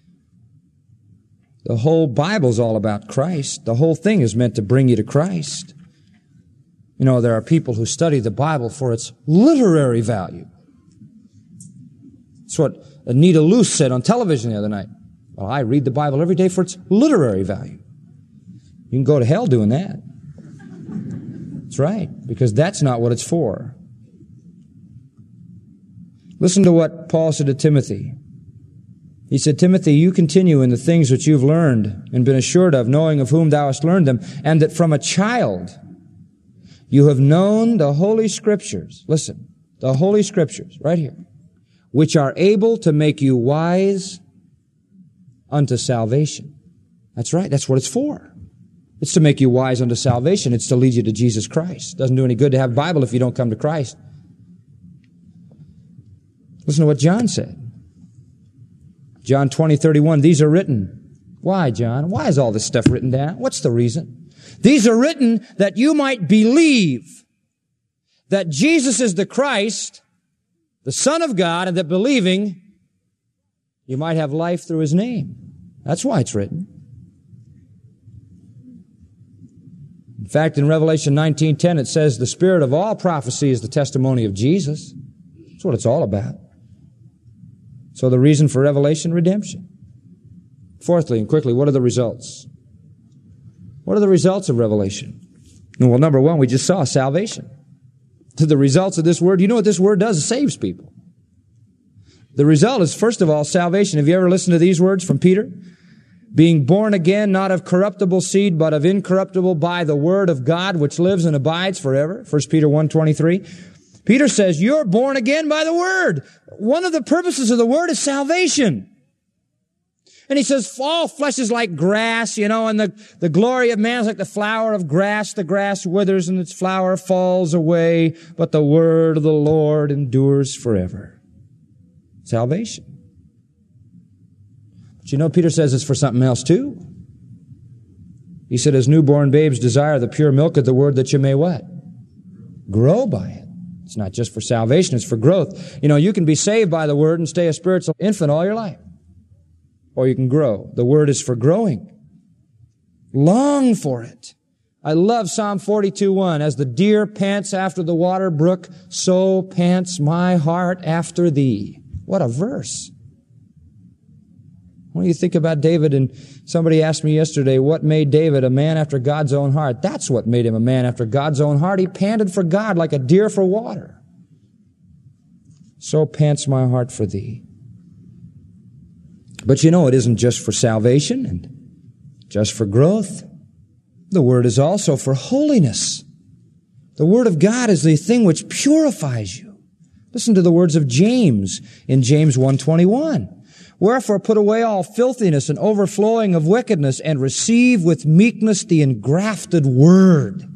The whole Bible's all about Christ. The whole thing is meant to bring you to Christ. You know, there are people who study the Bible for its literary value. That's what Anita Luce said on television the other night. Well, I read the Bible every day for its literary value. You can go to hell doing that. That's right, because that's not what it's for. Listen to what Paul said to Timothy. He said, Timothy, you continue in the things which you've learned and been assured of, knowing of whom thou hast learned them, and that from a child you have known the Holy Scriptures. Listen, the Holy Scriptures, right here, which are able to make you wise unto salvation. That's right, that's what it's for. It's to make you wise unto salvation. It's to lead you to Jesus Christ. It doesn't do any good to have a Bible if you don't come to Christ. Listen to what John said. John 20:31, these are written. Why, John? Why is all this stuff written down? What's the reason? These are written that you might believe that Jesus is the Christ, the Son of God, and that believing you might have life through His name. That's why it's written. In fact, in Revelation 19:10, it says the spirit of all prophecy is the testimony of Jesus. That's what it's all about. So the reason for revelation, redemption. Fourthly and quickly, what are the results? What are the results of revelation? Well, number one, we just saw salvation. The results of this word, you know what this word does? It saves people. The result is, first of all, salvation. Have you ever listened to these words from Peter? Being born again, not of corruptible seed, but of incorruptible by the word of God, which lives and abides forever. 1 Peter 1:23. Peter says, you're born again by the word. One of the purposes of the word is salvation. And he says, all flesh is like grass, and the glory of man is like the flower of grass. The grass withers and its flower falls away, but the word of the Lord endures forever. Salvation. But Peter says it's for something else too. He said, as newborn babes desire the pure milk of the word that you may what? Grow by it. It's not just for salvation, it's for growth. You can be saved by the word and stay a spiritual infant all your life. Or you can grow. The word is for growing. Long for it. I love Psalm 42:1. As the deer pants after the water brook, so pants my heart after thee. What a verse. When you think about David, and somebody asked me yesterday, what made David a man after God's own heart? That's what made him a man after God's own heart. He panted for God like a deer for water. So pants my heart for thee. But it isn't just for salvation and just for growth. The Word is also for holiness. The Word of God is the thing which purifies you. Listen to the words of James in James 1:21. Wherefore put away all filthiness and overflowing of wickedness, and receive with meekness the engrafted word.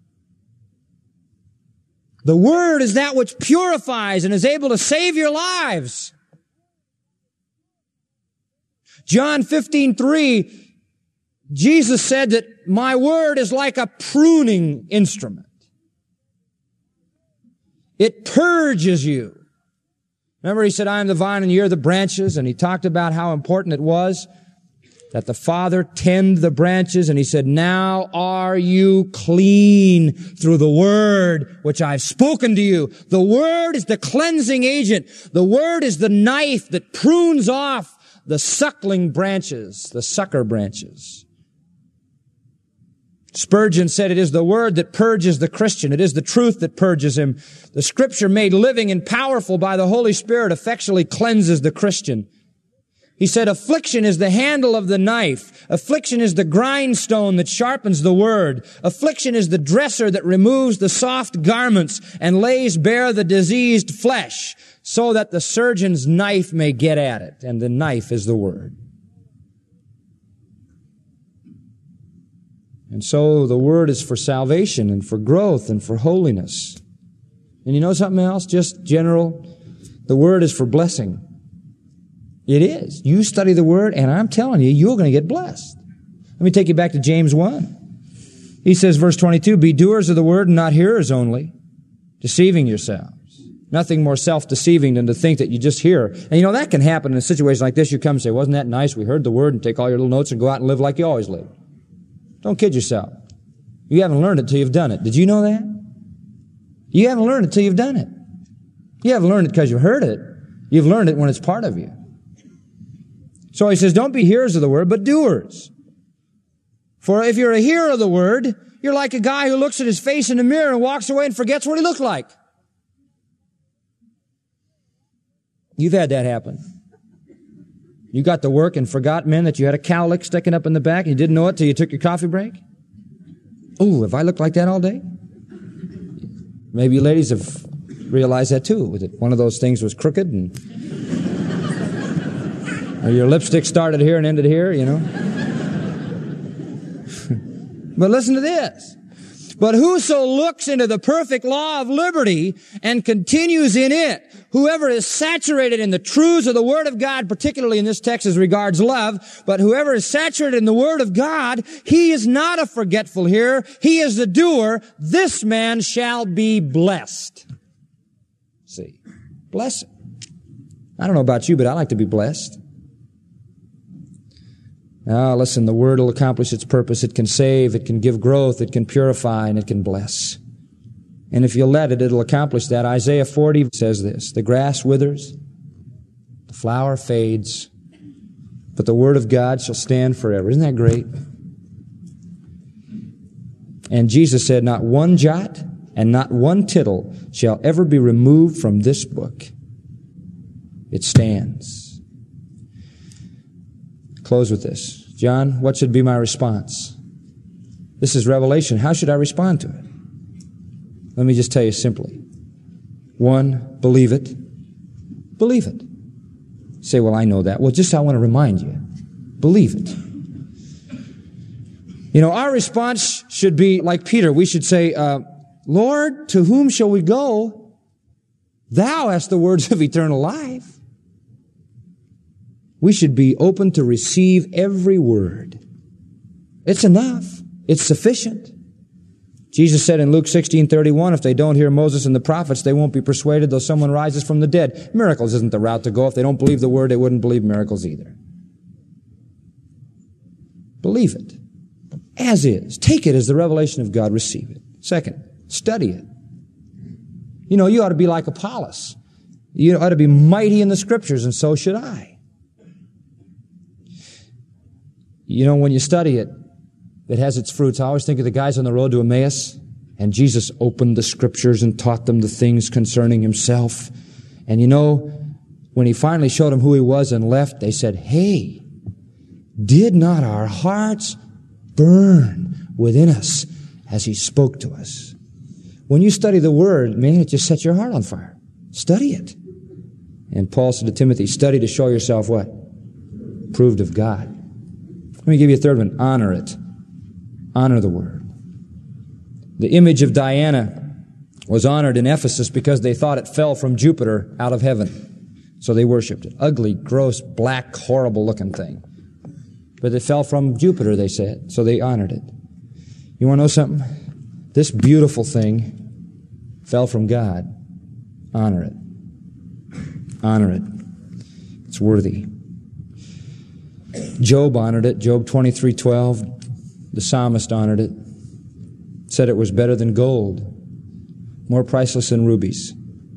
The word is that which purifies and is able to save your lives. John 15:3, Jesus said that my word is like a pruning instrument. It purges you. Remember, he said, I am the vine and you're the branches. And he talked about how important it was that the Father tend the branches. And he said, now are you clean through the word which I've spoken to you. The word is the cleansing agent. The word is the knife that prunes off the suckling branches, the sucker branches. Spurgeon said it is the word that purges the Christian. It is the truth that purges him. The scripture made living and powerful by the Holy Spirit effectually cleanses the Christian. He said affliction is the handle of the knife. Affliction is the grindstone that sharpens the word. Affliction is the dresser that removes the soft garments and lays bare the diseased flesh so that the surgeon's knife may get at it. And the knife is the word. And so the word is for salvation and for growth and for holiness. And you know something else? Just general, the word is for blessing. It is. You study the word, and I'm telling you, you're going to get blessed. Let me take you back to James 1. He says, verse 22, be doers of the word and not hearers only, deceiving yourselves. Nothing more self-deceiving than to think that you just hear. And that can happen in a situation like this. You come and say, wasn't that nice? We heard the word, and take all your little notes and go out and live like you always live. Don't kid yourself. You haven't learned it till you've done it. Did you know that? You haven't learned it till you've done it. You haven't learned it because you heard it. You've learned it when it's part of you. So he says, don't be hearers of the word, but doers. For if you're a hearer of the word, you're like a guy who looks at his face in the mirror and walks away and forgets what he looked like. You've had that happen. You got to work and forgot, men, that you had a cowlick sticking up in the back and you didn't know it till you took your coffee break? Oh, have I looked like that all day? Maybe you ladies have realized that too. Was it one of those things was crooked and or your lipstick started here and ended here, you know? But listen to this. But whoso looks into the perfect law of liberty and continues in it, whoever is saturated in the truths of the Word of God, particularly in this text as regards love, but whoever is saturated in the Word of God, he is not a forgetful hearer, he is the doer, this man shall be blessed. See, blessed. I don't know about you, but I like to be blessed. Now, listen, the Word will accomplish its purpose. It can save, it can give growth, it can purify, and it can bless. And if you let it, it'll accomplish that. Isaiah 40 says this, the grass withers, the flower fades, but the Word of God shall stand forever. Isn't that great? And Jesus said, not one jot and not one tittle shall ever be removed from this book. It stands. Close with this. John, what should be my response? This is revelation. How should I respond to it? Let me just tell you simply. 1, believe it. Believe it. You say, well, I know that. Well, just I want to remind you. Believe it. You know, our response should be like Peter. We should say, Lord, to whom shall we go? Thou hast the words of eternal life. We should be open to receive every word. It's enough. It's sufficient. Jesus said in Luke 16:31, if they don't hear Moses and the prophets, they won't be persuaded though someone rises from the dead. Miracles isn't the route to go. If they don't believe the word, they wouldn't believe miracles either. Believe it. As is. Take it as the revelation of God. Receive it. Second, study it. You know, you ought to be like Apollos. You ought to be mighty in the Scriptures, and so should I. You know, when you study it, it has its fruits. I always think of the guys on the road to Emmaus, and Jesus opened the Scriptures and taught them the things concerning Himself. And you know, when He finally showed them who He was and left, they said, hey, did not our hearts burn within us as He spoke to us? When you study the Word, man, it just sets your heart on fire. Study it. And Paul said to Timothy, study to show yourself what? Proved of God. Let me give you a third one. Honor it. Honor the Word. The image of Diana was honored in Ephesus because they thought it fell from Jupiter out of heaven. So they worshipped it. Ugly, gross, black, horrible-looking thing. But it fell from Jupiter, they said. So they honored it. You want to know something? This beautiful thing fell from God. Honor it. Honor it. It's worthy. Job honored it. Job 23:12. The psalmist honored it. Said it was better than gold, more priceless than rubies.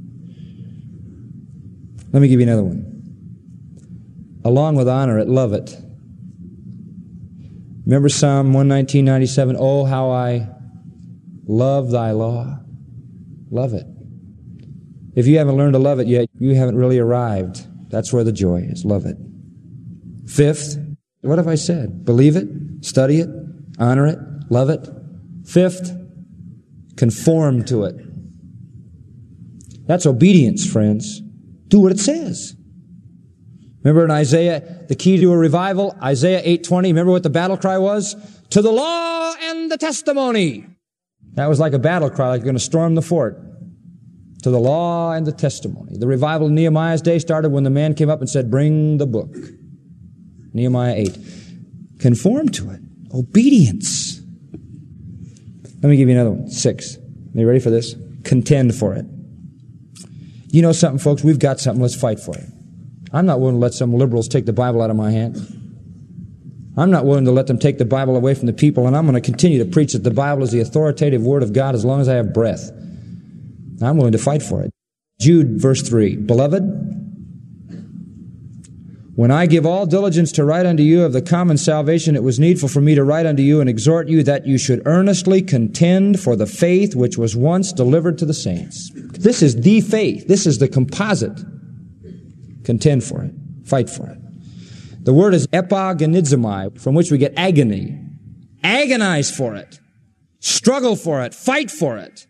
Let me give you another one. Along with honor it, love it. Remember Psalm 119:97. Oh, how I love thy law. Love it. If you haven't learned to love it yet, you haven't really arrived. That's where the joy is. Love it. Fifth, what have I said? Believe it, study it, honor it, love it. Fifth, conform to it. That's obedience, friends. Do what it says. Remember in Isaiah, the key to a revival, Isaiah 8:20, remember what the battle cry was? To the law and the testimony. That was like a battle cry, like you're going to storm the fort. To the law and the testimony. The revival in Nehemiah's day started when the man came up and said, bring the book. Nehemiah 8. Conform to it. Obedience. Let me give you another one. 6. Are you ready for this? Contend for it. You know something, folks? We've got something. Let's fight for it. I'm not willing to let some liberals take the Bible out of my hand. I'm not willing to let them take the Bible away from the people, and I'm going to continue to preach that the Bible is the authoritative Word of God as long as I have breath. I'm willing to fight for it. Jude, verse 3. Beloved, When I give all diligence to write unto you of the common salvation, it was needful for me to write unto you and exhort you that you should earnestly contend for the faith which was once delivered to the saints. This is the faith. This is the composite. Contend for it. Fight for it. The word is epagonizomai, from which we get agony. Agonize for it. Struggle for it. Fight for it.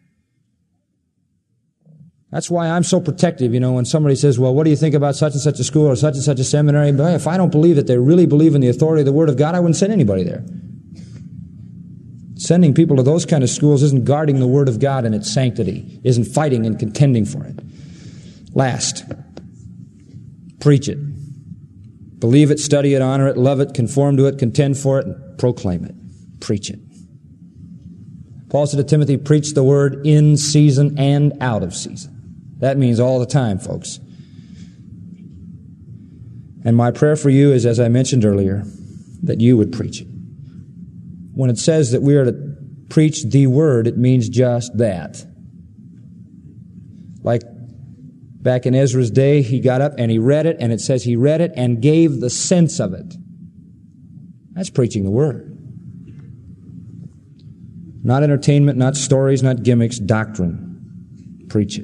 That's why I'm so protective, when somebody says, well, what do you think about such and such a school or such and such a seminary? But if I don't believe that they really believe in the authority of the Word of God, I wouldn't send anybody there. Sending people to those kind of schools isn't guarding the Word of God and its sanctity, isn't fighting and contending for it. Last, preach it. Believe it, study it, honor it, love it, conform to it, contend for it, and proclaim it. Preach it. Paul said to Timothy, preach the Word in season and out of season. That means all the time, folks. And my prayer for you is, as I mentioned earlier, that you would preach it. When it says that we are to preach the Word, it means just that. Like back in Ezra's day, he got up and he read it, and it says he read it and gave the sense of it. That's preaching the Word. Not entertainment, not stories, not gimmicks, doctrine. Preach it.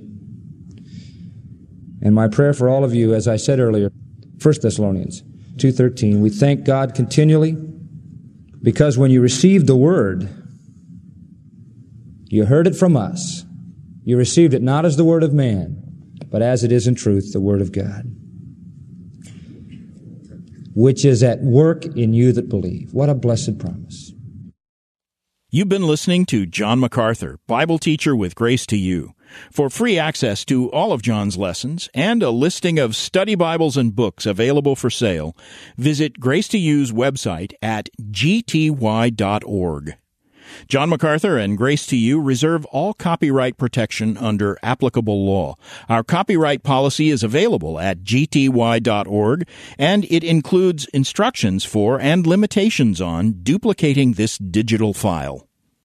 And my prayer for all of you, as I said earlier, 1 Thessalonians 2:13, we thank God continually because when you received the Word, you heard it from us. You received it not as the word of man, but as it is in truth, the Word of God, which is at work in you that believe. What a blessed promise. You've been listening to John MacArthur, Bible teacher with Grace to You. For free access to all of John's lessons and a listing of study Bibles and books available for sale, visit Grace to You's website at gty.org. John MacArthur and Grace to You reserve all copyright protection under applicable law. Our copyright policy is available at gty.org, and it includes instructions for and limitations on duplicating this digital file.